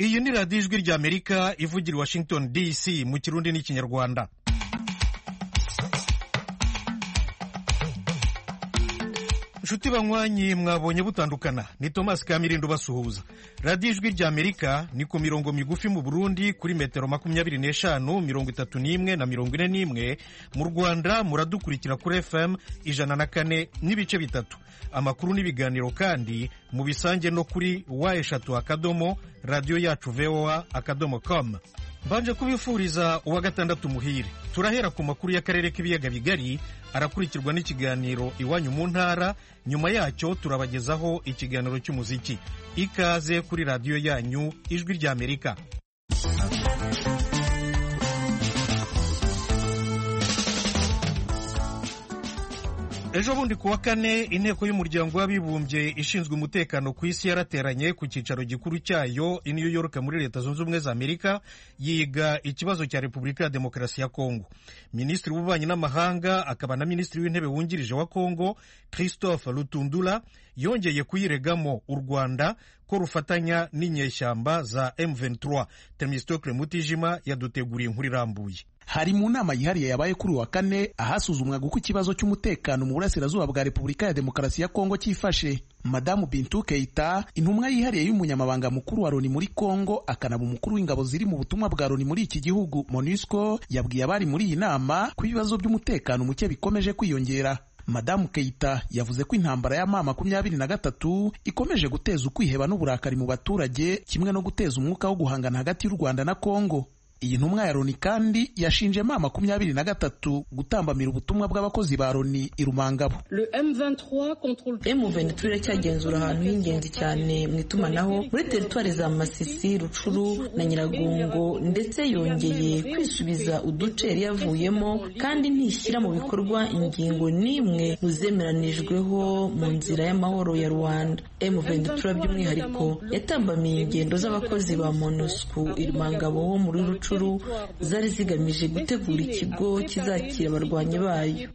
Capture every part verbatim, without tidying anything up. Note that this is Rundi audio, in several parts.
iyi ni radiyo ijwi ry'Amerika ivugira i Washington D C mu Kirundi n'Ikinyarwanda. Nshuti banywanyi mwabonye butandukana, ni Thomas Kamirindo basuhuza. Radiyo ijwi ry'Amerika ni ku mirongo migufi mu Burundi kuri metero makumyabiri n'eshanu, mirongo itatu n'imwe na mirongo ine n'imwe. Mu Rwanda muradukurikira kuri F M ijana na kane n'ibice bitatu. Amakuru n'ibiganiro kandi mu bisange no kuri wa eshatu akadomo radio yacu V O A akadomo com. Mbanje kubifuriza uwa gatandatu muhire. Turahera ku makuru y'akarere k'ibiyaga bigari, arakurikirwa n'ikiganiro iwanyu mu ntara. Nyuma yacyo turabagezaho ikiganiro cy'umuziki. Ikaze kuri radio yanyu ijwi ry'Amerika. Ejo bundi kuwa kane inteko y'umuryango w'abibumbye ishinzwe umutekano ku isi yarateranye ku cyicaro gikuru cyayo i New York muri Leta Zunze Ubumwe za Amerika yiga ikibazo cya Repubulika ya Demokarasi ya Kongo. Minisitiri w'ububanyi n'amahanga akaba na minisitiri w'intebe wungirije wa Kongo Christophe Lutundula yongeye kuyiregamo u Rwanda ko rufatanya n'inyeshyamba za M vingt-trois. Themistocle Mutijima yaduteguriye inkuru irambuye. Hari mu nama yihariye yabaye kuri wa kane ahasuzumwaga uko ikibazo cy'umutekano mu burasirazuba bwa Repubulika ya Demokarasi ya Kongo cyifashe. Madamu Bintou Keita, intumwa yihariye y'umunyamabanga mukuru wa Loni muri Kongo akanaba umukuru w'ingabo ziri mu butumwa bwa Loni muri iki gihugu MONUSCO, yabwiye abari muri iyi nama ko ibibazo by'umutekano muke bikomeje kwiyongera. Madamu Keita yavuze ko intambara ya mama makumyabiri na gatatu ikomeje guteza ukwiheba n'uburakari mu baturage kimwe no guteza umwuka wo guhangana hagati y'u Rwanda na Kongo. Iyi ntumwa ya Loni kandi yashinje mama makumyabiri na gatatu gutambamira ubutumwa bw'abakozi ba Loni i Rumangabo. M vingt-trois cyagenzura ahantu h'ingenzi cyane mu itumanaho muri teritwari za Masisi, Rucuru na Nyiragongo, ndetse yongeye kwisubiza uduce yari yavuyemo kandi ntishyira mu bikorwa ingingo n'imwe mu zemeranijweho mu nzira y'amahoro ya Rwanda. M vingt-trois by'umwihariko yatambamiye ingendo z'abakozi ba MONUSCO i Rumangabo ho muri Rucuru zari zigamije gutegura ikigo kizakira abarwanyi bayo.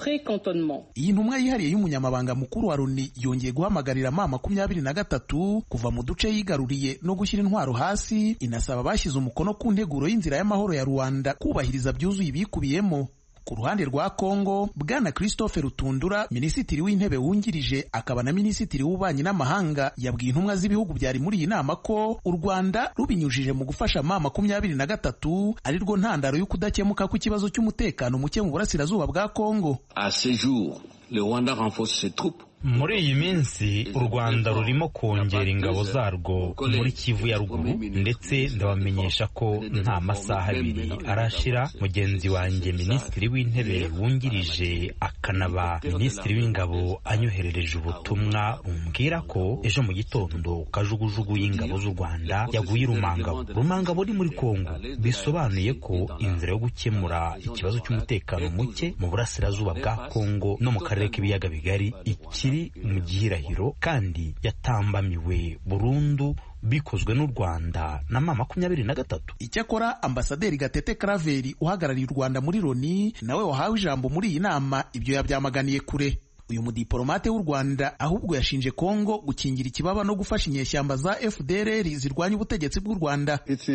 Iyi ntumwa yihariye y'umunyamabanga mukuru wa Loni yongeye guhamagarira mama makumyabiri na gatatu kuva mu duce yigaruriye no gushyira intwaro hasi, inasaba bashyize umukono ku nteguro y'inzira y'amahoro ya Rwanda kubahiriza byuzuye ibikubiyemo. Ku ruhande rwa Kongo, Bwana Christophe Lutundura, minisitiri w'intebe wungirije akaba na minisitiri w'ububanyi n'amahanga, yabwiye intumwa z'ibihugu byari muri iyi nama ko u Rwanda rubinyujije mu gufasha mama makumyabiri na gatatu ari rwo ntandaro y'ukudakemuka kw'ikibazo cy'umutekano muke mu burasirazuba bwa Kongo. À ce jour, le Rwanda renforce ses troupes. Muri iyi minsi u Rwanda rurimo kongera ingabo zarwo muri Kivu ya ruguru, ndetse ndabamenyesha ko nta masaha abiri arashira mugenzi wanjye minisitiri w'intebe wungirije akanaba minisitiri w'ingabo anyoherereje ubutumwa bumbwira ko ejo mu gitondo kajugujugu y'ingabo z'u Rwanda yaguye Rumangabo. Rumangabo uri muri Kongo, bisobanuye ko inzira yo gukemura ikibazo cy'umutekano muke mu burasirazuba bwa Kongo no mu karere k'ibiyaga bigari iki mu gihirahiro kandi yatambamiwe burundu bikozwe n'u Rwanda na mama makumyabiri na gatatu. Icyakora Ambasaderi Gatete Karaveri uhagarariye u Rwanda muri Loni nawe wahawe ijambo muri iyi nama ibyo yabyamaganiye kure. Uyu mudiplomate w'u Rwanda ahubwo yashinje Kongo gukingira ikibaba no gufasha inyeshyamba za F D L R zirwanya ubutegetsi bw'u Rwanda.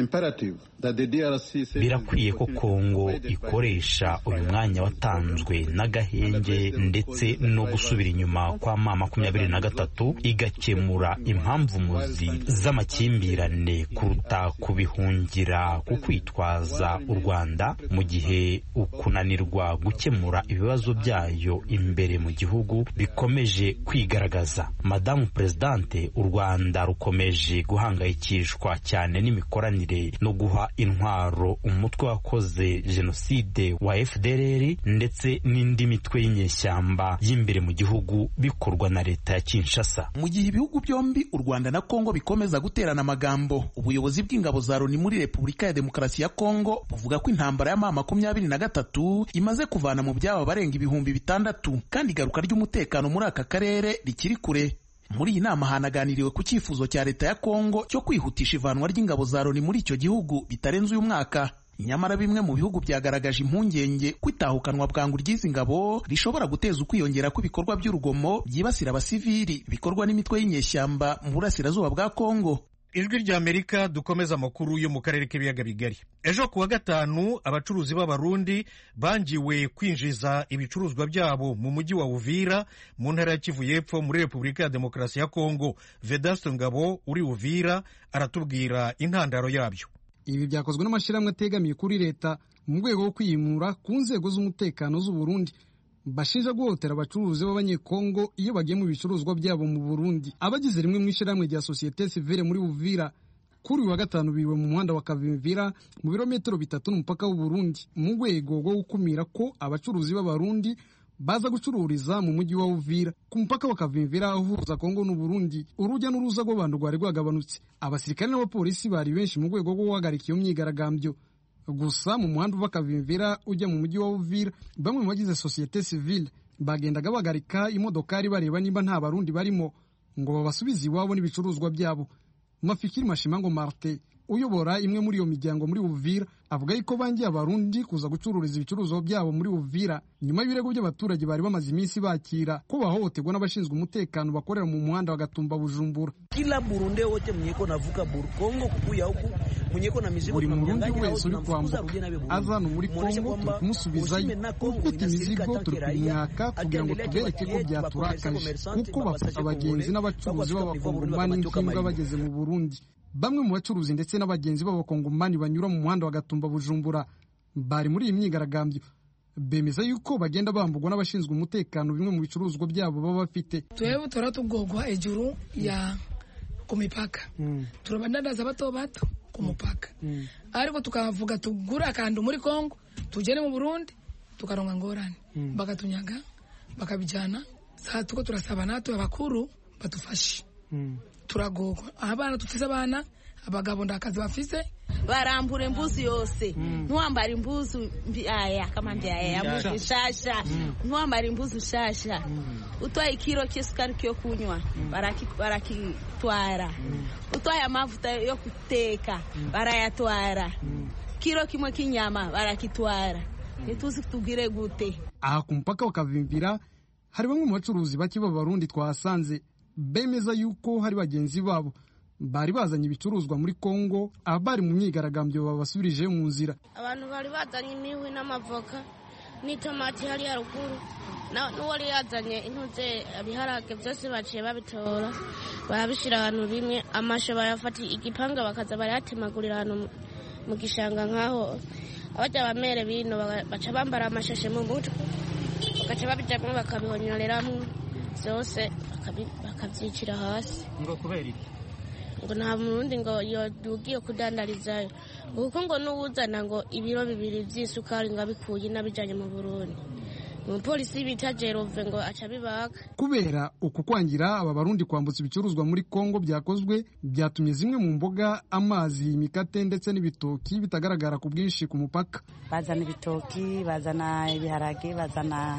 Birakwiye ko Kongo ikoresha uyu mwanya watanzwe n'agahenge ndetse no gusubira inyuma kwa mama makumyabiri na gatatu igakemura impamvu muzi z'amakimbirane kuruta kubihungira ku kwitwaza u Rwanda mu gihe ukunanirwa gukemura ibibazo byayo imbere mu gihugu bikomeje kwigaragaza. Madamu Presidente, u Rwanda rukomeje guhangayikishwa cyane n'imikoranire no guha intwaro umutwe wakoze jenoside wa F D L R ndetse n'indi mitwe y'inyeshyamba y'imbere mu gihugu bikorwa na leta ya Kinshasa. Mu gihe ibihugu byombi u Rwanda na Kongo bikomeza guterana amagambo, ubuyobozi bw'ingabo za Loni muri Repubulika ya Demokarasi ya Kongo buvuga ko intambara ya mama makumyabiri na gatatu imaze kuvana mu byaba barenga ibihumbi bitandatu kandi igaruka ry'umutekano muri aka karere rikiri kure. Muri iyi nama hanaganiriwe ku cyifuzo cya leta ya Kongo cyo kwihutisha ivanwa ry'ingabo za Loni muri icyo gihugu bitarenze uyu mwaka. Nyamara bimwe mu bihugu byagaragaje impungenge kwitahukanwa bwangu ry'izi ngabo rishobora guteza ukwiyongera kw'ibikorwa by'urugomo byibasira abasivili bikorwa n'imitwe y'inyeshyamba mu burasirazuba bwa Kongo. ijwi rya Amerika dukomeza amakuru yo mu karere k'ibiyaga bigari. Ejo kuwa gatanu abacuruzi b'abarundi bangiwe kwinjiza ibicuruzwa byabo mu mujyi wa Uvira mu ntara ya Kivu y'Epfo muri Repubulika ya Demokarasi ya Kongo. Vedaste Ngabo uri Uvira aratubwira intandaro yabyo. Ibi byakozwe n'amashyirahamwe ategamiye kuri leta mu rwego rwo kwiyimura ku nzego z'umutekano z'u Burundi bashinja guhotera abacuruzi b'abanyekongo iyo bagiye mu bicuruzwa byabo mu Burundi. Abagize rimwe mu ishyirahamwe rya Societe Civile muri Uvira kuri uyu wa gatanu biriwe mu muhanda wa Kavimvira mu birometero bitatu n'umupaka w'u Burundi mu rwego rwo gukumira ko abacuruzi b'abarundi baza gucururiza mu mujyi wa Uvira. Ku mupaka wa Kavimvira uhuza Kongo n'u Burundi urujya n'uruza rw'abantu rwari rwagabanutse. Abasirikare n'abapolisi bari benshi mu rwego rwo guhagarika iyo myigaragambyo. Gusa mu muhanda uva Kavimvira ujya mu mujyi wa Uvira bamwe mu bagize Societe Civile bagendaga bagarika imodokari bareba niba nta barundi barimo ngo babasubize iwabo n'ibicuruzwa byabo. Mafikiri Mashimango Martin uyobora imwe muri iyo miryango muri Uvira avuga yuko bangiye abarundi kuza gucururiza ibicuruzwa byabo muri Uvira nyuma y'ibirego by'abaturage bari bamaze iminsi bakira ko bahohoterwa n'abashinzwe umutekano bakorera mu muhanda wa Gatumba Bujumbura. Kila Burundi wote mwenyeko navuka Kongo kukuya huku mwenyeko na mizigo buri murundi wese uri kwambuka azana muri Kongo kumusubizayo ufite imizigo turi kumwaka kugira ngo tubereke ko byaturakaje kuko bafata abagenzi n'abacuruzi b'abakongomani nk'imbwa bageze mu Burundi. Bamwe mu bacuruzi ndetse n'abagenzi b'abakongomani banyura mu muhanda wa Gatumba Bujumbura bari muri iyi myigaragambyo bemeza yuko bagenda bambugwa n'abashinzwe umutekano bimwe mu bicuruzwa byabo baba bafite. Twewe turatugogwa ejuru ya ku mipaka mm. turabandaza bato bato ku mupaka mm. ariko tukavuga tugura kandi muri Kongo tugere mu Burundi tukaronga ngorane mm. bakatunyaga bakabijana saa tuko turasaba natwe abakuru batufashe mm. turagogwa abana tufise abana abagabo ndakazi bafise barambura imbuzi yose mm. ntuambara imbuzi aya kama mbya ya mbuzi shasha mm. ntuambara imbuzi shasha mm. utwaye ikiro cy'isukari cyo kunywa mm. baraki barakitwara mm. utwaye amavuta yo kuteka mm. barayatwara mm. kiro kimwe kinyama barakitwara mm. nituzi tugire gute. Aha ku mpaka wa Kavimvira hari bamwe mu bacuruzi bake b'abarundi twasanze bemeza yuko hari bagenzi babo bari bazanye ibicuruzwa muri Kongo abari mu myigaragambyo babasubirije mu nzira. Abantu bari bazanye imihwi n'amavoka n'itomati hari haruguru n'uwari yazanye intuze biharage byose baciye babitora barabishira ahantu bimwe amashe bayafata igipanga bakaza barayatemagurira ahantu mu gishanga nkaho abajya bamere bino baca bambara amashashe mu mutwe bagaca babijamwe bakabihonyoreramwo byose bakabyicira hasi. Ngo kubera iki? Ngo nta murundi ngo yodugiye kudandarizayo kuko ngo n'uwuzana ngo ibiro bibiri by'isukari ngo abikuye nabijanye mu Burundi umupolisi bita Jerove ngo aca bibaga. Kubera uku kwangira aba barundi kwambutsa ibicuruzwa muri Kongo byakozwe byatumye zimwe mu mboga amazi imikate ndetse n'ibitoki bitagaragara ku bwinshi ku mupaka. Bazana ibitoki bazana ibiharage bazana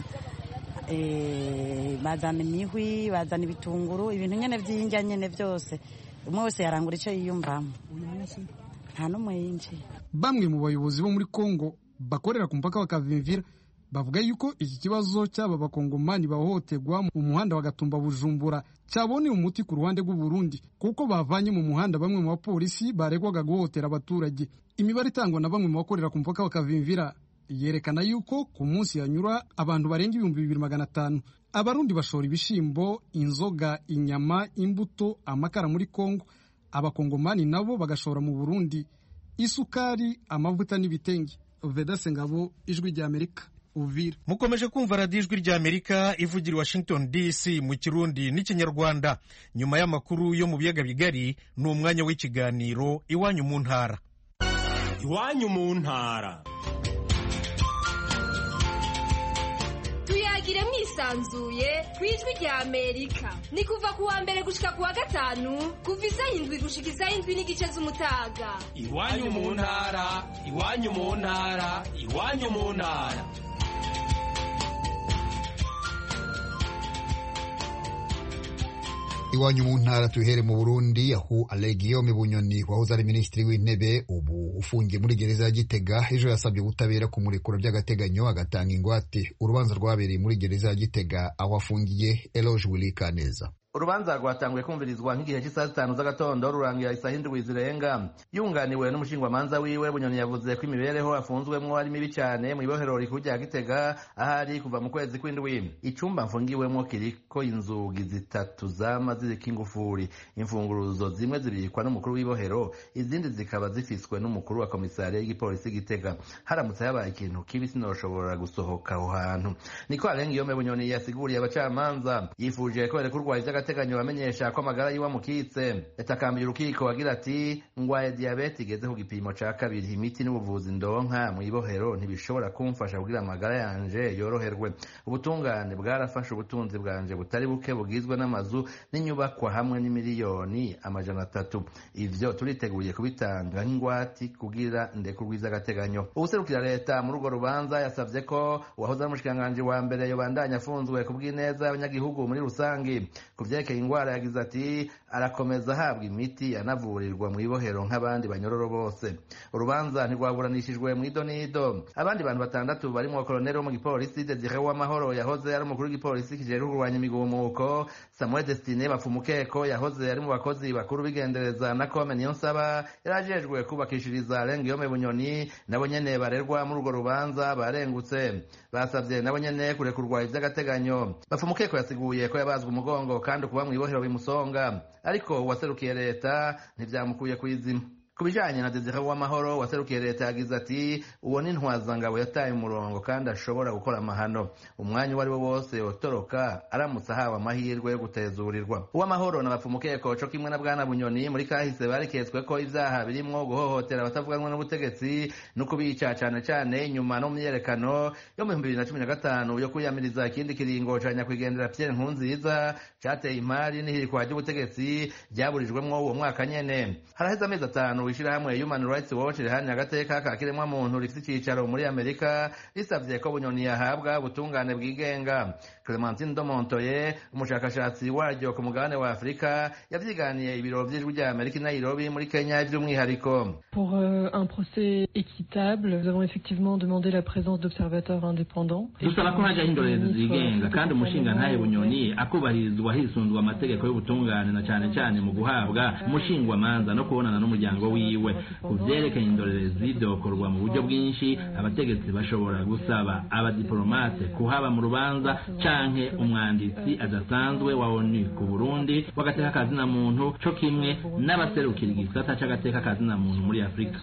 eh bazana imihwi bazana ibitunguru ibintu nyene by'injya nyene byose umwe wese yarangura icyo yiyumvamo nta n'umwe yinjiye. Bamwe mu bayobozi bo muri Kongo bakorera ku mpaka wa Kavimvira bavuga yuko iki kibazo cy'aba bakongomani bahohoterwa mu muhanda wa Gatumba Bujumbura cyaboneye umuti ku ruhande rw'u Burundi kuko bavanye mu muhanda bamwe mu bapolisi baregwaga guhotera abaturage. Imibare itangwa na bamwe mu bakorera ku mpaka wa Kavimvira yerekana yuko ku munsi yanyura abantu barenga ibihumbi bibiri magana atanu abarundi bashora ibishimbo, inzoga, inyama, imbuto, amakara muri Kongo. Abakongomani nabo bagashora mu Burundi isukari, amavuta n'ibitenge. Vedaste Ngabo, Ijwi rya Amerika, Uvira. Mukomeje kumva radiyo Ijwi rya Amerika ivugira i Washington D C mu Kirundi n'Ikinyarwanda. Nyuma y'amakuru yo mu biyaga bigari ni umwanya w'ikiganiro Iwanyu mu ntara. Iwanyu mu ntara. Tuyagire mwisanzuye kwijwi rya Amerika. Ni kuva kuwa mbere gushika kuwa gatanu kuva isaha indwi gushika isaha indwi n'igice z'umutaga. Iwanyu mu ntara, iwanyu mu ntara, iwanyu mu ntara. Iwanyu mu ntara tuhere mu Burundi aho Alegiyome Bunyoni wahoze ari minisitiri w'intebe ubu ufungiye muri gereza ya Gitega ejo yasabye ubutabera kumurekura by'agateganyo agatanga ingwate. Urubanza rwabereye muri gereza ya Gitega aho afungiye. Eloge Willy Kaneza. urubanza rwatanguye kumvirizwa nk'igihe cy'isaha zitanu z'agatondo rurangira isaha indwi zirenga. Yunganiwe n'umushingwamanza wiwe Bunyoni yavuze ko imibereho afunzwemwo ari mibi cyane mu ibohero rikuru rya Gitega ahari kuva mu kwezi kw'indwi. Icumba mfungiwemwo kiriko inzugi zitatu zama ziriko ingufuri, imfunguruzo zimwe zibikwa n'umukuru w'ibohero, izindi zikaba zifiswe n'umukuru wa komisariya y'igipolisi Gitega. Haramutse habaye ikintu kibi sinoshobora gusohoka aho hantu, niko Alengiyome Bunyoni yasiguriye abacamanza. Yifuje ko berekurwa ivy'agateganyo bamenyesha ko amagara yiwe amukitse. Yatakambiye urukiko agira ati ngwaye diabete igeze ku gipimo ca kabiri, imiti n'ubuvuzi ndonka mu ibohero ntibishobora kumfasha kugira amagara yanje yoroherwe. Ubutungane bwarafashe ubutunzi bwanje butari buke bugizwe n'amazu n'inyubakwa hamwe n'imiliyoni amajana atatu. Ivyo turiteguye kubitanga nk'ingwati kugira ndekurwa ivy'agateganyo. Ubuserukira leta muri urwo rubanza yasavye ko uwahoze ari umushikiranganji wa mbere yobandanya afunzwe kubw'ineza y'abanyagihugu muri rusangi. Kuvyerekeye ingwara yagize ati arakomeza ahabwa imiti anavurirwa mu ibohero nk'abandi banyororo bose. Urubanza ntirwaburanishijwe mu idonido. Abandi bantu batandatu barimo koloneli wo mu gipolisi Desire Uwamahoro yahoze ari umukuru w'igipolisi kijejwe kurwanya imigumuko, Samuel Destine Bapfumukeko yahoze ari mu bakozi bakuru bigendereza na Kome Niyonsaba yarajejwe kubakishiriza Alengiyome Bunyoni nabo nyene barerwa muri urwo rubanza barengutse. Basavye nabo nyene kurekurwa ivy'agateganyo. Bapfumukeko yasiguye ko yabazwe umugongo kandi kuba mu ibohero bimusonga, ariko uwaserukiye leta ntivyamukuye kwizima. Kubijanye na Desire Uwamahoro waserukiye leta yagize ati uwo ni ntwazangabo yataye umurongo kandi ashobora gukora amahano umwanya uwo ari wo wose yotoroka aramutse ahawe amahirwe yo gutezurirwa. Uwamahoro na Bapfumukeko co kimwe na Bwana Bunyoni muri kahise bariketswe ko ivyaha birimwo guhohotera abatavuganwa n'ubutegetsi no kubica cane cane inyuma no myerekano yo mu bibiri na cumi na gatanu yo kwiyamiriza ikindi kiringo ca nyakwigendera Pierre Nkurunziza cateye imari n'ihirikwa ry'ubutegetsi ryaburijwemwo uwo mwaka nyene. Haraheze amezi atanu ishirahamwe Human Rights Watch rihanye agateka ka kiremwa muntu rifite icicaro muri Amerika risavye ko Bunyoni yahabwa ubutungane bwigenga. Clementine Domontoye umushakashatsi waryo ku mugabane wa Afrika yavyiganiye ibiro vy'ijwi rya Amerika i Nairobi muri Kenya by'umwihariko. Pour euh, un procès équitable, nous avons effectivement demandé la présence d'observateurs indépendants. Dusaba ko haja indorerezi zigenga kandi umushinga ntaye Bunyoni akubahirizwa hisunzwe amategeko y'ubutungane na cyane cyane mu guhabwa umushingwa manza no kubonana n'umuryango wiwe. Kuvyerekeye indorerezi vyokorwa mu buryo bwinshi, abategetsi bashobora gusaba abadiplomate kuhaba mu rubanza canke umwanditsi adasanzwe wa ONU ku Burundi wagateka kazina muntu co kimwe n'abaserukira igisata c'agateka kazina muntu muri Afrika.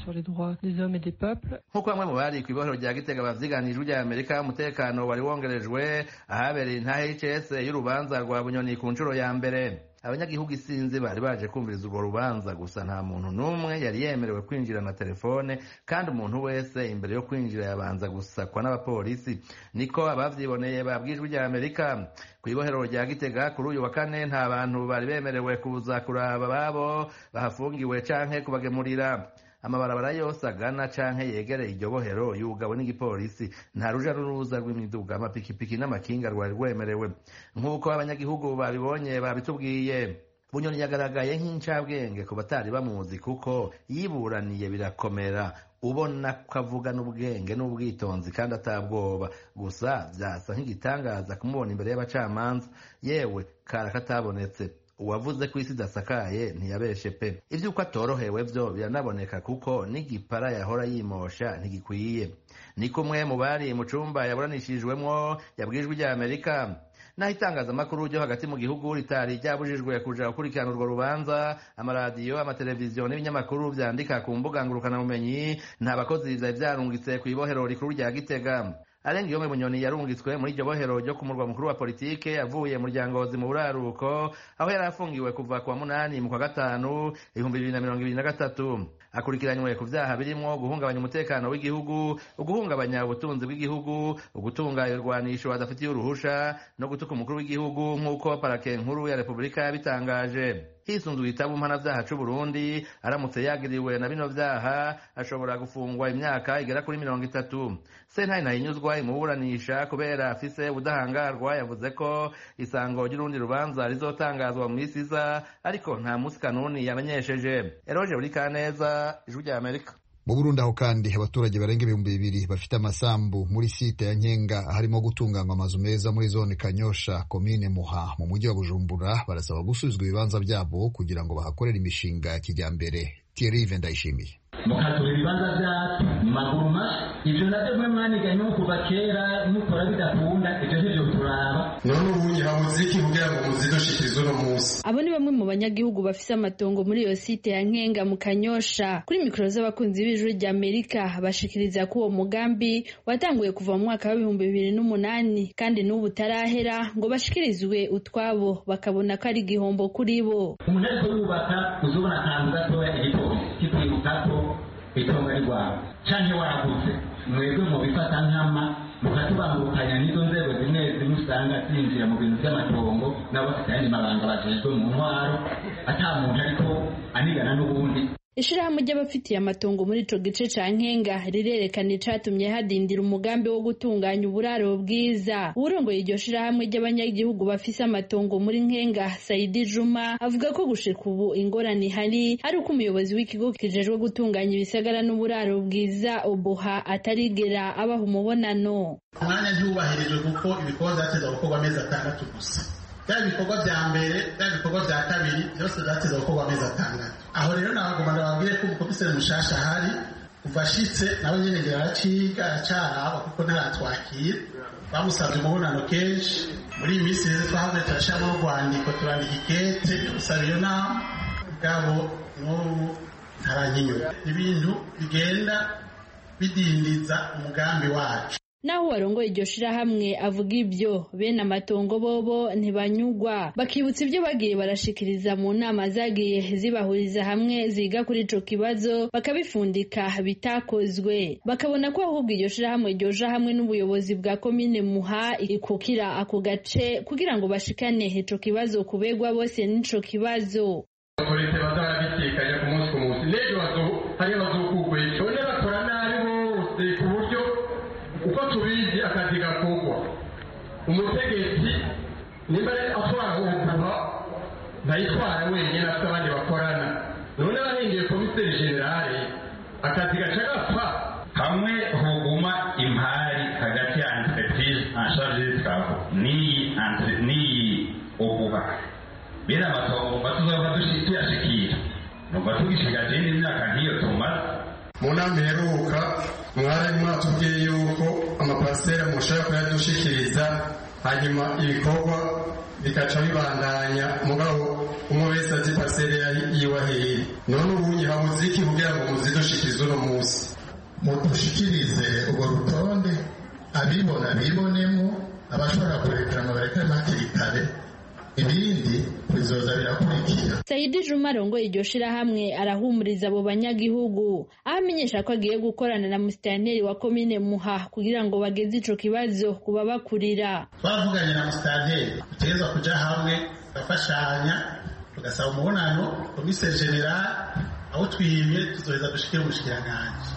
Nkuko bamwe mu bari kw'ibohero rya Gitega bavyiganijwe rya Amerika, umutekano wari wongerejwe ahabereye intahe H S y'urubanza rwa Bunyoni ku nshuro ya mbere. Abanyagihugu isinzi bari baje kumviriza urwo rubanza, gusa nta muntu n'umwe yari yemerewe kwinjira na telefone kandi umuntu wese imbere yo kwinjira yabanza gusakwa n'abapolisi. Niko abavyiboneye babwijwe rya Amerika. Kw'ibohero rya Gitega kuri uyu wa kane nta bantu bari bemerewe kuza kuraba babo bahafungiwe canke kubagemurira. Amabarabara yose agana canke yegereye iryo bohero yugawe n'igipolisi. Nta ruja n'uruza rw'imiduga, amapikipiki n'amakinga rwari rwemerewe. Nk'uko abanyagihugu babibonye babitubwiye, Bunyoni yagaragaye nk'incabwenge ku batari bamuzi kuko yiburaniye birakomera, ubona ko avugana ubwenge n'ubwitonzi kandi atabwoba. Gusa vyasa nk'igitangaza kumubona imbere y'abacamanza, yewe kara katabonetse. Uwavuze ko isi idasakaye ntiyabeshe pe. Ivyuko atorohewe vyo biranaboneka kuko n'igipara yahora yimosha ntigikwiye. Ni kumwe mu bari mu cumba yaburanishijwemwo yabwijwe rya Amerika. Naho itangazamakuru ryo hagati mu gihugu ritari ryabujijwe kuja gukurikirana urwo rubanza, amaradiyo, amateleviziyo n'ibinyamakuru vyandika ku mbuga ngurukanabumenyi nta bakozi vyari vyarungitse kw'ibohero rikuru rya Gitega. Alengiyome Bunyoni yarungitswe muri iryo bohero ryo ku murwa mukuru wa politike avuye mu ryangozi mu buraruko, aho yari afungiwe kuva ku wa munani mu kwa gatanu ibihumbi bibiri na mirongo ibiri na gatatu. Akurikiranywe ku vyaha birimwo guhungabanya umutekano w'igihugu, uguhungabanya ubutunzi bw'igihugu, ugutunga irwanisho adafitiye uruhusha no gutuka umukuru w'igihugu nk'uko parake nkuru ya Repubulika yabitangaje. Hisunzwe igitabo mpanavyaha c'u Burundi, aramutse yagiriwe na bino vyaha ashobora gufungwa imyaka igera kuri mirongo itatu. Sentare ntahinyuzwa imuburanisha kubera afise ubudahangarwa yavuze ko isango ry'urundi rubanza rizotangazwa mu misi iza, ariko nta musi kanuni yamenyesheje. Eroje Burikaneza, Ijwi rya Amerika. Mu Burundi aho kandi abaturage barenga ibihumbi bibiri bafite amasambu muri site ya Nkenga harimo gutunganywa amazu meza muri zone Kanyosha komine Muha mu mujyi wa Bujumbura barasaba gusubizwa ibibanza byabo kugira ngo bahakorere imishinga ya kijyambere. Thierry Vendayishimiye. mukatura ibibanza byacu mu maguru mashya ibyo nabyo mwe mwaniganye nko kuva kera mukora bidakunda ibyo ntibyo turaba none ubu nyirabuziki kugira ngo muzidushikirize uno munsi. Abo ni bamwe mu banyagihugu bafise amatongo muri iyo site ya Nkenga mu Kanyosha. Kuri mikoro z'abakunzi b'Ijwi ry'Amerika bashikiriza ko uwo mugambi watanguye kuva mu mwaka wa ibihumbi bibiri n'umunani kandi n'ubu utarahera ngo bashikirizwe utwabo bakabona ko ari igihombo kuri bo. Umuntu ariko yubaka uzubona akantu gatoya igipolisi kikwibuka ko itongo ari rwawe canke waraguze mwebwe mu bifata nkama mukatubangukanya n'izo nzego zimwe zimwe usanga zinjira mu bintu by'amatongo nabo bafite ayandi mabanga bajejwe mu ntwaro ata muntu ariko anigana n'ubundi. Ishirahamwe ry'abafitiye amatongo muri ico gice ca Nkenga rirerekana icatumye hadindira umugambi wo gutunganya uburaro bwiza. Urongoye iryo shirahamwe ry'abanyagihugu bafise amatongo muri Nkenga, Saidi Juma, avuga ko gushika ubu ingorane hari ari uko umuyobozi w'ikigo kijejwe gutunganya ibisagara n'uburaro bwiza Oboha atarigera abaha umubonano. Umwanya ntiwubahirijwe kuko ibikorwa vyateza gukorwa amezi atandatu gusa. Bya bikorwa vya mbere, bya bikorwa vya kabiri byose byateza gukorwa amezi atandatu. Aho rero nabagomba ndababwire ko umukomiseri mushasha hari kuva ashitse nawe nyene ngira araciga aracaraba kuko ntaratwakira bamusabye umubonano kenshi. Muri iyi minsi rero twahavuye turashiramo urwandiko turandika ikete gusaba iyo nama bwabo n'ubu ntaranyinyura. Ibintu bigenda bidindiza umugambi wacu. Naho warongoye iryo shirahamwe avuga ibyo bene amatongo bobo ntibanyugwa bakibutsa ibyo bagiye barashikiriza mu nama zagiye zibahuriza hamwe ziga kuri ico kibazo bakabifundika bitakozwe bakabona ko ahubwo iryo shirahamwe ryoja hamwe n'ubuyobozi bwa komine Muha ikukira ako gace kugira ngo bashikane ico kibazo kubegwa bose n'ico kibazo. Abapolisi bazarabitekanya ku munsi ku munsi n'ejo bazo hari bazokugwe none bakora nabi bose ku buryo uko tubizi akazi gakorwa umutegetsi nimba atwara ubuha ntayitwara wenyine afite abandi bakorana none abahingiye komiseri generale akazi gaca gapfa hamwe hoguma impari hagati ya entreprise en charge y'ibitabo n'iyi n'iyi ubuha bera amatongo batuzaba tuyashikira numva tugishigaje n'imyaka nk'iyo tumaze. Mu nama iheruka mwari mwatubwiye yuko amaparasera mushaka kuyadushikiriza hanyuma ibikorwa bikaca bibandanya mugabo umwe wese azi parasera yiwahiri. None ubu nyihabuze iki kugira ngo muzidushikirize uno munsi? Mudushikirize urwo rutonde abibona bibonemo abashobora kurekerana barekane hakiri kare ibindi bizoza birakurikira. Saidi Juma arongoye iryo shirahamwe arahumuriza abo banyagihugu amenyesha ko agiye gukorana na musitanteri wa komine Muha kugira ngo bageze ico kibazo kuba bakurira. Twavuganye na musitanteri tutegezwa kuja hamwe gafashanya tugasaba umubonano komiseri generale aho twimye tuzoheza dushikire umushikiranganje.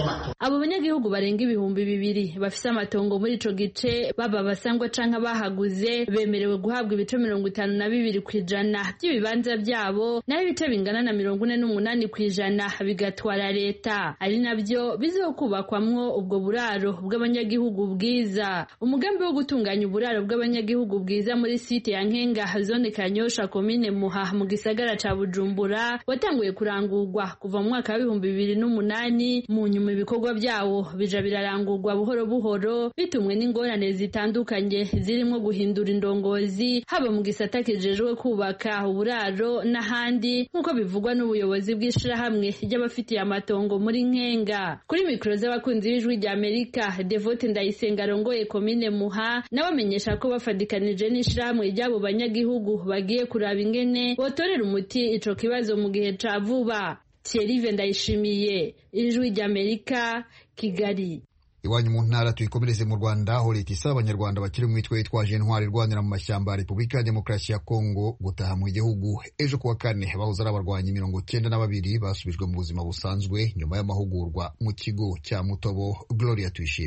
Abo banyagihugu barenga ibihumbi bibiri bafise amatongo muri ico gice baba basangwa canka bahaguze bemerewe guhabwa ibice mirongo itanu na bibiri kwijana by'ibibanza byabo naho ibice bingana na mirongo ine n'umunani kwijana bigatwara leta ari nabyo bizokubakwamwo ubwo buraro bw'abanyagihugu bwiza. Umugambi wo gutunganya uburaro bw'abanyagihugu bwiza muri site ya Nkenga zone Kanyosha komine Muha mu gisagara ca Bujumbura watanguye kurangurwa kuva mu mwaka wa ibihumbi bibiri n'umunani mu nyuma ibikorwa byawo bija birarangurwa buhoro buhoro bitumwe n'ingorane zitandukanye zirimo guhindura indongozi haba mu gisata kijejwe kubaka uburaro n'ahandi nk'uko bivugwa n'ubuyobozi bw'ishirahamwe ry'abafitiye amatongo muri Nkenga. Kuri mikoro z'abakunzi b'Ijwi ry'Amerika, Devote Ndayisenga arongoye komine Muha nawe amenyesha ko bafadikanije n'ishirahamwe ry'abo banyagihugu bagiye kuraba ingene botorera umuti ico kibazo mu gihe ca vuba. Thierry Vendayishimiye, Ijwi ry'Amerika, Kigali. Iwanyu mu ntara tuyikomereze mu Rwanda aho leta isaba abanyarwanda bakiri mu mitwe yitwaje intwari irwanira mu mashyamba ya Repubulika ya Demokarasi ya Kongo gutaha mu gihugu. Ejo kuwa kane bahoze ari abarwanyi mirongo cyenda na babiri basubijwe mu buzima busanzwe nyuma y'amahugurwa mu kigo cya Mutobo. Gloria Tuyishime.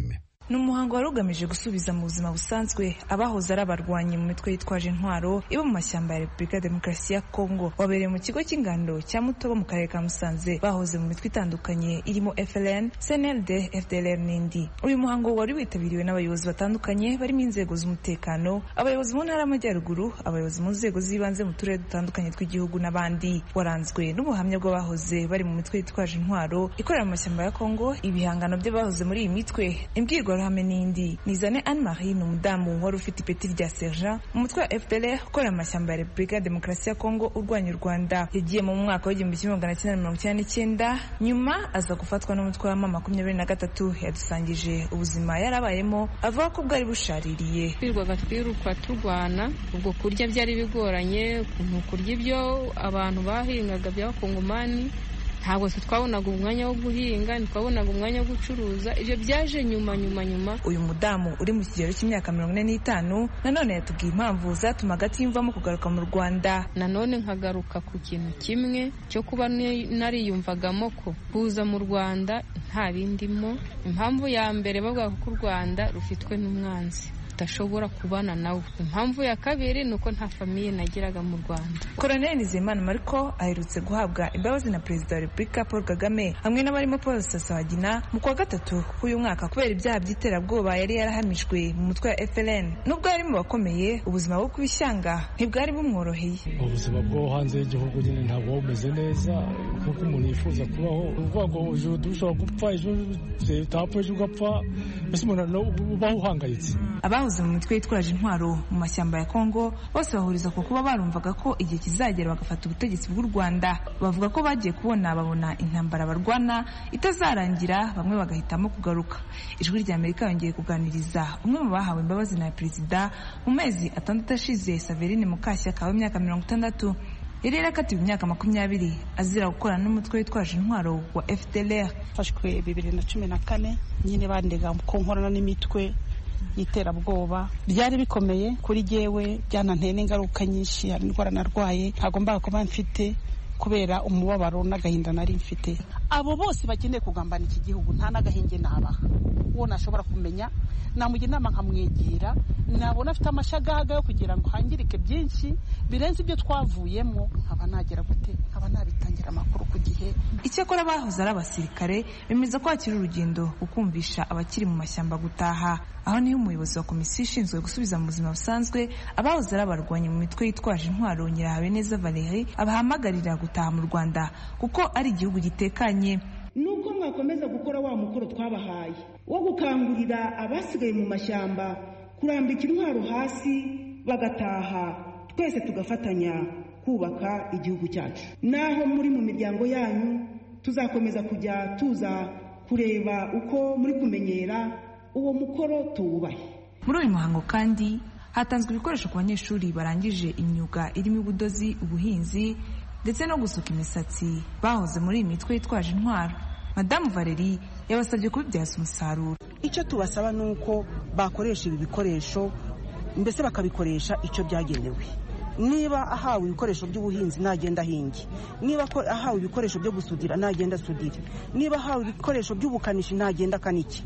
ni umuhango wari ugamije gusubiza mu buzima busanzwe abahoze ari abarwanyi mu mitwe yitwaje intwaro iba mu mashyamba ya Repubulika ya Demokarasi ya Kongo. Wabereye mu kigo cy'ingando cya Mutobo mu karere ka Musanze, bahoze mu mitwe itandukanye irimo F L N, C N L D, F D L R n'indi. Uyu muhango wari witabiriwe n'abayobozi batandukanye barimo inzego z'umutekano, abayobozi mu ntara y'Amajyaruguru, abayobozi mu nzego z'ibanze mu turere dutandukanye tw'igihugu n'abandi. Waranzwe n'ubuhamya bw'abahoze bari mu mitwe yitwaje intwaro ikorera mu mashyamba ya Kongo, ibihangano by'abahoze muri iyi mitwe, imbwirwaruhame n'indi. Nizane Anne Marie ni umudamu wari ufite ipeti rya sergent mu mutwe wa F D L R ukorera mu mashyamba ya Repubulika ya Demokarasi ya Kongo urwanya u Rwanda. Yagiye mu mwaka w'igihumbi kimwe magana cyenda mirongo icyenda n'icyenda, nyuma aza gufatwa n'umutwe wa mama makumyabiri na gatatu. Yadusangije ubuzima yarabayemo, avuga ko bwari bushaririye. Twirwaga twiruka turwana, ubwo kurya byari bigoranye, ukuntu kurya ibyo abantu bahingaga by'abakongomani ntabwo twabonaga umwanya wo guhinga, ntitwabonaga umwanya wo gucuruza. Ibyo byaje nyuma nyuma nyuma. Uyu mudamu uri mu kigero cy'imyaka mirongo ine n'itanu nanone yatubwiye impamvu zatumaga atiyumvamo kugaruka mu Rwanda. Nanone nkagaruka ku kintu kimwe cyo kuba nariyumvagamo ko kuza mu Rwanda nta bindimo. Impamvu ya mbere bavuga ko u Rwanda rufitwe n'umwanzi udashobora kubana nawe. Impamvu ya kabiri nuko nta famiye nagiraga mu Rwanda. Colonel Nizeyimana Marco aherutse guhabwa imbabazi na Perezida wa Repubulika Paul Kagame hamwe n'abarimo Paul Sasabagina mu kwa gatatu k'uyu mwaka kubera ibyaha by'iterabwoba yari yarahamijwe mu mutwe wa F L N. Nubwo yari mu bakomeye, ubuzima bwo kubishyanga ntibwari bumworoheye. Ubuzima bwo hanze y'igihugu nyine ntabwo bumeze neza kuko umuntu yifuza kubaho. Uvuga ngo ejo dushobora gupfa, ejo utapfa, ejo ugapfa, mbese umuntu ubaho uhangayitse. Abahoze mu mitwe yitwaje intwaro mu mashyamba ya Kongo bose bahuriza ku kuba barumvaga ko igihe kizagera bagafata ubutegetsi bw'u Rwanda. Bavuga ko bagiye kubona babona intambara barwana itazarangira, bamwe bagahitamo kugaruka. Ijwi rya Amerika yongeye kuganiriza umwe mu bahawe imbabazi na Perezida mu mezi atandatu ashize, Saverine Mukashyaka w'imyaka mirongo itandatu. Yari yarakatiwe imyaka makumyabiri azira gukorana n'umutwe witwaje intwaro wa F D L R. Fashwe bibiri na cumi na kane nyine bandega ko nkorana n'imitwe y'iterabwoba. Byari bikomeye kuri jewe, byananteye n'ingaruka nyinshi. Hari indwara narwaye ntagombaga kuba mfite kubera umubabaro n'agahinda nari mfite. Abo bose bakeneye kugambana iki gihugu nta n'agahinge nabaha. Uwo nashobora kumenya namugira inama nkamwegera, nabona afite amashagaga yo kugira ngo hangirike byinshi birenze ibyo twavuyemo, nkaba nagera gute, nkaba nabitangira amakuru ku gihe. Icyakora bahoze ari abasirikare bemeza ko hakiri urugendo gukumvisha abakiri mu mashyamba gutaha. Aho niho umuyobozi wa komisiyo ishinzwe gusubiza mu buzima busanzwe abahoze ari abarwanyi mu mitwe yitwaje intwaro Nyirahabineza Valerie abahamagarira gutaha mu Rwanda kuko ari igihugu gitekanye. Nuko mwakomeza gukora wa mukoro twabahaye wo gukangurira abasigaye mu mashyamba kurambika intwaro hasi bagataha, twese tugafatanya kubaka igihugu cyacu. Naho muri mu miryango yanyu tuzakomeza kujya tuza kureba uko muri kumenyera uwo mukoro tuwubahe. Muri uyu muhango kandi hatanzwe ibikoresho ku banyeshuri barangije imyuga irimo ubudozi, ubuhinzi ndetse no gusuka imisatsi bahoze muri iyi mitwe yitwaje intwaro. Madamu Valerie yabasabye kubibyaza umusaruro. Icyo tubasaba ni uko bakoresha ibi bikoresho, mbese bakabikoresha icyo byagenewe. Niba ahawe ibikoresho by'ubuhinzi nagenda ahinge, niba ahawe ibikoresho byo gusudira nagenda asudire, niba ahawe ibikoresho by'ubukanishi nagenda akanike,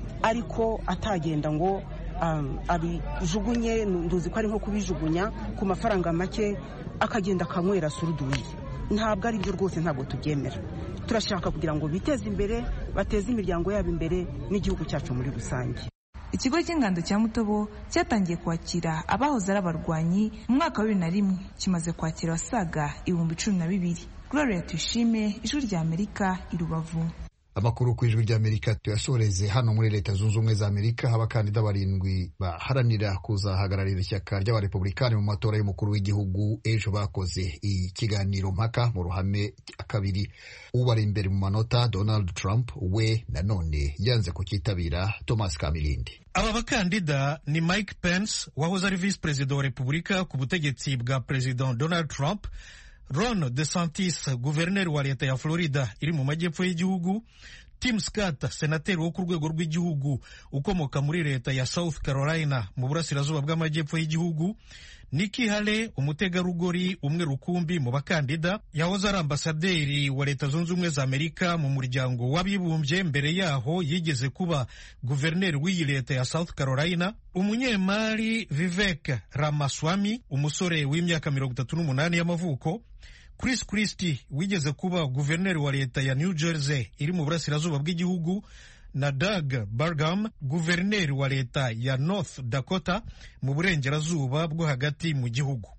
ariko atagenda ngo um, abijugunye. Nduzi ko ari nko kubijugunya ku mafaranga make akagenda akanywera suruduyi. Ntabwo ari byo rwose, ntabwo tubyemera. Turashaka kugira ngo biteze imbere, bateze imiryango yabo imbere n'igihugu cyacu muri rusange. Ikigo cy'ingando cya Mutobo cyatangiye kwakira abahoze ari abarwanyi mu mwaka wa bibiri na rimwe, kimaze kwakira abasaga ibihumbi cumi na bibiri. Gloria Tuyishime, Ijwi rya Amerika, i Rubavu. Amakuru ku Ijwi ry'Amerika tuyasoreze hano muri Leta Zunze Ubumwe za Amerika. Abakandida barindwi baharanira kuzahagararira ishyaka ry'abarepublikani mu matora y'umukuru w'igihugu ejo bakoze ikiganiro mpaka mu ruhame kabiri. Ubari imbere mu manota Donald Trump we nanone yanze kukitabira. Thomas Kamilindi. Aba bakandida ni Mike Pence wahoze ari vice perezida wa Repubulika ku butegetsi bwa President Donald Trump, Ron DeSantis guverineri wa leta ya Florida iri mu majyepfo y'igihugu, Tim Scott, senateri wo ku rwego rw'igihugu ukomoka muri leta ya South Carolina mu burasirazuba bw'amajyepfo y'igihugu, Nikki Haley, umutegarugori umwe rukumbi mu bakandida, yahoze ari ambasaderi wa Leta Zunze Ubumwe za Amerika mu muryango w'abibumbye, mbere yaho yigeze kuba guverineri w'iyi leta ya South Carolina. Umunyemari Vivek Ramaswamy, umusore w'imyaka mirongo itatu n'umunani y'amavuko. Chris Christie, wigeze kuba guverineri wa leta ya New Jersey iri mu burasirazuba bw'igihugu, na Doug Burgum, guverineri wa leta ya North Dakota mu burengerazuba bwo hagati mu gihugu.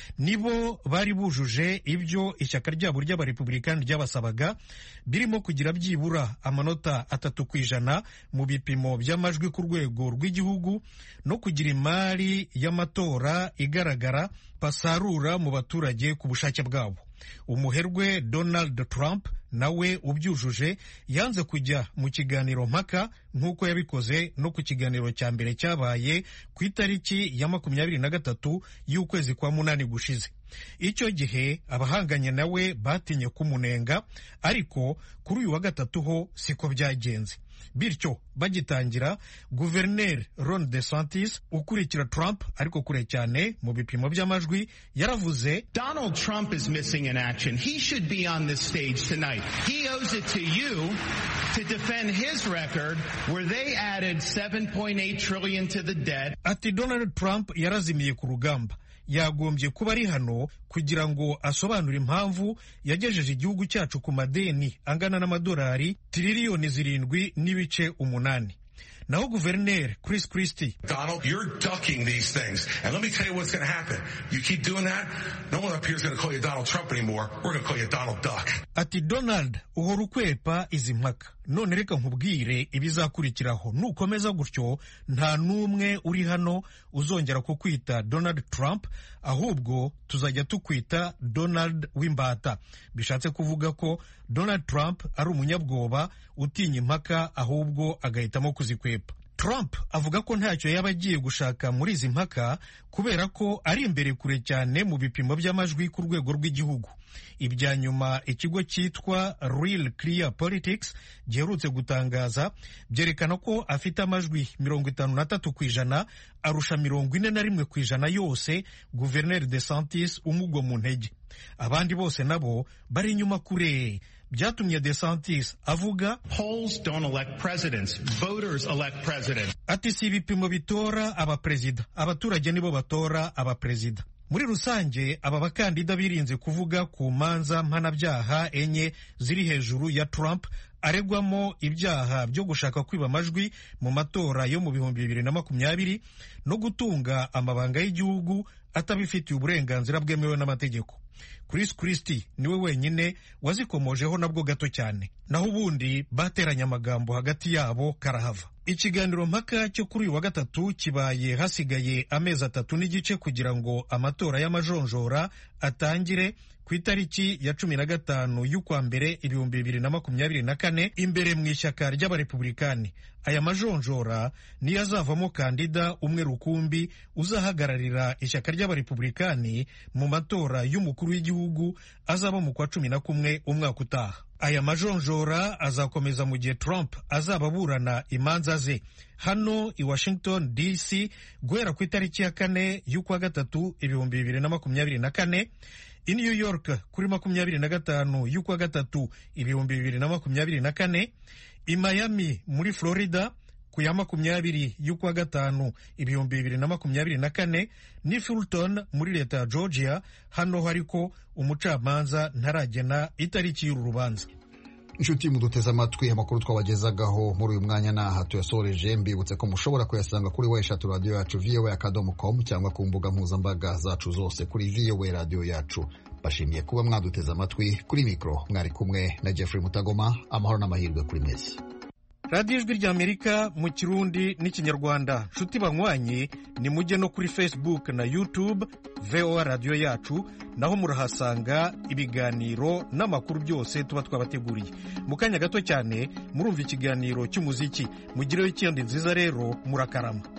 Nibo bari bujuje ibyo ishyaka ryabo ry'abarepublikani ryabasabaga, birimo kugira byibura amanota atatu ku ijana mu bipimo by'amajwi ku rwego rw'igihugu no kugira imari y'amatora igaragara basarura mu baturage ku bushake bwabo. Umuherwe Donald Trump nawe ubyujuje yanze kujya mu kiganiro mpaka nk'uko yabikoze no ku kiganiro cya mbere cyabaye ku itariki ya makumyabiri na gatatu y'ukwezi kwa munani gushize. Icyo gihe abahanganye nawe batinye kumunenga, ariko kuri uyu wa gatatu ho siko byagenze. Bityo bagitangira, guverineri Ron DeSantis ukurikira Trump ariko kure cyane mu bipimo by'amajwi yaravuze, Donald Trump is missing in action. He should be on this stage tonight. He owes it to you to defend his record where they added seven point eight trillion to the debt. Ati Donald Trump yarazimiye ku rugamba, yagombye kuba ari hano kugira ngo asobanure impamvu yagejeje igihugu cyacu ku madeni angana n'amadolari tiriliyoni zirindwi n'ibice umunani. Naho guverineri Chris Christie, Donald, you're ducking these things. And let me tell you what's going to happen. You keep doing that, no one up here is going to call you Donald Trump anymore. We're going to call you Donald Duck. Ati Donald, uhora ukwepa izi mpaka. None reka nkubwire ibizakurikiraho. Nukomeza gutyo, nta n'umwe uri hano uzongera kukwita Donald Trump, ahubwo tuzajya tukwita Donald w'imbata. Bishatse kuvuga ko Donald Trump ari umunyabwoba utinya impaka, ahubwo agahitamo kuzikwepa. Trump avuga ko ntacyo yaba agiye gushaka muri izi mpaka kubera ko ari imbere kure cyane mu bipimo by'amajwi ku rwego rw'igihugu. Ibya nyuma ikigo cyitwa Real Clear Politics giherutse gutangaza byerekana ko afite amajwi mirongo itanu na tatu ku ijana, arusha mirongo ine na rimwe ku ijana yose guverineri DeSantis umugwa mu ntege. Abandi bose nabo bari inyuma kure. Byatumye DeSantis avuga, polls don't elect presidents, voters elect presidents. Ati si ibipimo bitora abaperezida, abaturage nibo batora abaperezida. Muri rusange aba bakandida birinze kuvuga ku manza mpanabyaha enye ziri hejuru ya Trump aregwamo ibyaha byo gushaka kwiba amajwi mu matora yo mu bihumbi bibiri na makumyabiri no gutunga amabanga y'igihugu atabifitiye uburenganzira bwemewe n'amategeko. Chris Christie niwe wenyine wazikomojeho nabwo gato cyane, naho ubundi bateranya amagambo hagati yabo karahava. Ikiganiro mpaka cyo kuri uyu wa gatatu kibaye hasigaye amezi atatu n'igice kugira ngo amatora y'amajonjora atangire ku itariki ya cumi na gatanu y'ukwa mbere ibihumbi bibiri na makumyabiri na kane imbere mu ishyaka ry'abarepublikani. Aya majonjora niyo azavamo kandida umwe rukumbi uzahagararira ishyaka ry'abarepublikani mu matora y'umukuru w'igihugu azaba mu kwa cumi na kumwe umwaka utaha. Aya majonjora azakomeza mu gihe Trump azaba aburana imanza ze hano i Washington D C guhera ku itariki ya kane y'ukwa gatatu ibihumbi bibiri na makumyabiri na kane, i New York kuri makumyabiri na gatanu y'ukwa gatatu ibihumbi bibiri na makumyabiri na kane, i Miami muri Florida ku ya makumyabiri y'ukwa gatanu ibihumbi bibiri na makumyabiri na kane, ni Fulton muri leta ya Georgia. Hano hariko umucamanza ntaragena itariki y'uru rubanza. Inshuti muduteze amatwi, amakuru twabagezagaho muri uyu mwanya naha tuyasoreje. Mbibutse ko mushobora kuyasanga kuri weshatu radio yacu v o a akadomo com cyangwa ku mbuga mpuzambaga zacu zose kuri v o a radio yacu. Bashimiye kuba mwaduteze amatwi. Kuri mikro mwari kumwe na Jeffrey Mutagoma. Amahoro n'amahirwe kuri mwese. Radio Ijwi ry'Amerika mu Kirundi n'Ikinyarwanda. Nshuti banywanyi, ni mujye no kuri Facebook na YouTube V O A radio yacu, naho murahasanga ibiganiro n'amakuru byose tuba twabateguriye. Mu kanya gato cyane murumva ikiganiro cy'umuziki. Mugireyo ikindi nziza rero, murakarama.